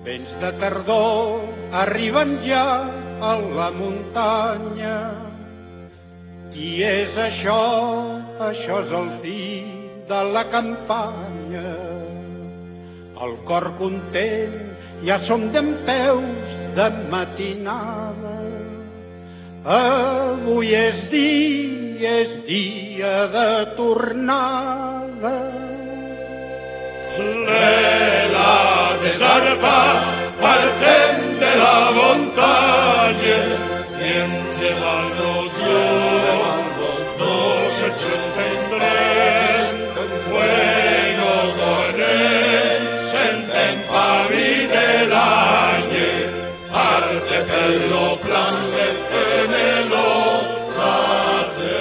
Vents de tardor arriben ja a la muntanya i és això és el fi de la campanya. El cor content, ja som dempeus de matinada. Avui és dia de tornada. Lela desarpa, partem de la montaña, siempre van los dos hechos vendrán, fuego correr, senten pavi del año, parte per lo plan de temelo sate.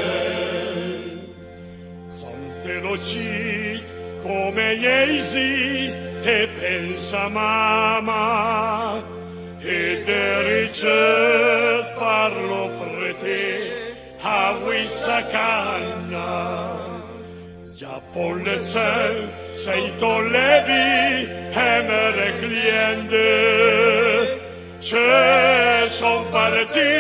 Sante docit, come Iesi, e pensa mamma, e de ricet parlo frete, avui sa canna. Ja pollecel, sei tollevi, emere cliente, ce son partiti,